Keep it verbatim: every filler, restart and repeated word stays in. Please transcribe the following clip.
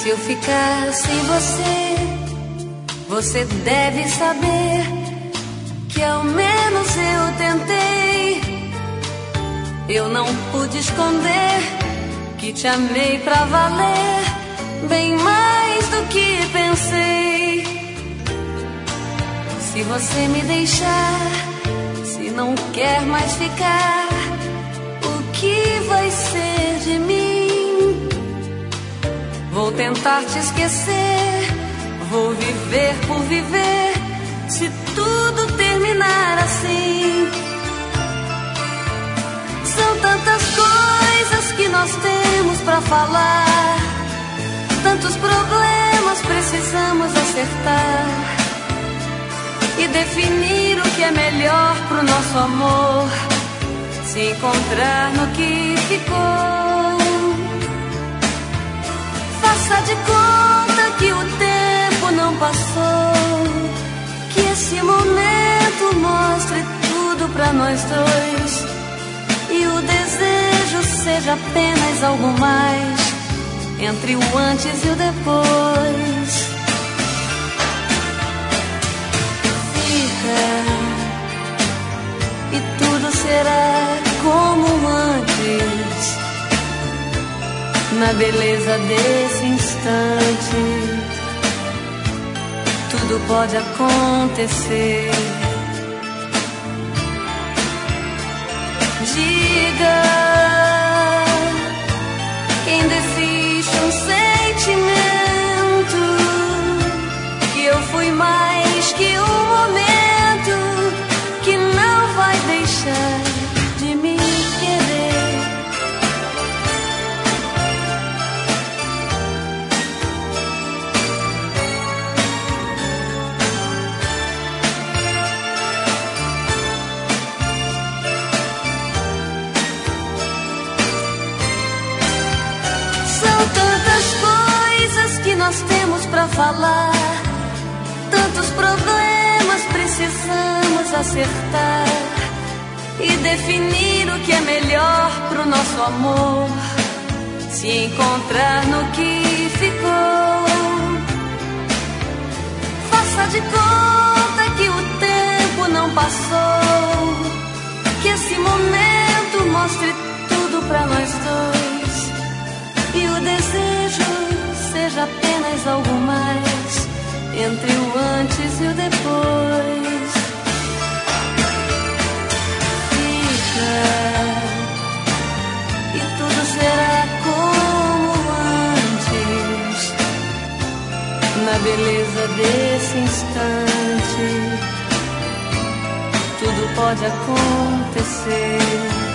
se eu ficar sem você, você deve saber que ao menos eu tentei. Eu não pude esconder que te amei pra valer, bem mais do que pensei. Se você me deixar, se não quer mais ficar, o que vai ser de mim? Vou tentar te esquecer, vou viver por viver, se tudo terminar assim. São tantas coisas que nós temos pra falar, tantos problemas precisamos acertar e definir o que é melhor pro nosso amor, se encontrar no que ficou. Faça de conta que o tempo não passou, que esse momento mostre tudo pra nós dois, e o desejo seja apenas algo mais entre o antes e o depois. E tudo será como antes, na beleza desse instante. Tudo pode acontecer. Diga quem desiste um sentimento, que eu fui mais que um momento, que não vai deixar de me querer. São tantas coisas que nós temos pra falar, tantos problemas precisamos acertar e definir o que é melhor pro nosso amor, se encontrar no que ficou. Faça de conta que o tempo não passou, que esse momento mostre tudo pra nós dois, e o desejo seja apenas algo mais entre o antes e o depois. Fica, e tudo será como antes, na beleza desse instante. Tudo pode acontecer.